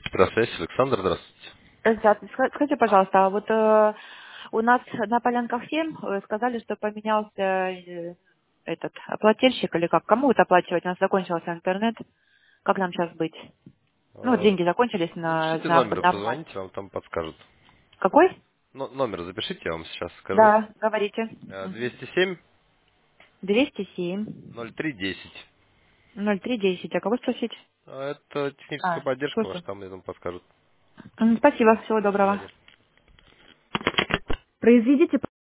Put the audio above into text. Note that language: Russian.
Здравствуйте, Александр, здравствуйте. Здравствуйте. Скажите, пожалуйста, а вот у нас на Полянках 7 сказали, что поменялся этот оплательщик или как? Кому вот оплачивать? У нас закончился интернет. Как нам сейчас быть? Ну, вот А, деньги закончились Запишите номер, на оплате. позвоните, вам там подскажут. Какой? Номер запишите, я вам сейчас скажу. Да, говорите. Мгм. 207 207 0310. 0310. А кого спросить? Это техническая А, поддержка, ваш слушаю. там, я там подскажут. Спасибо, всего До доброго. свидания. Произведите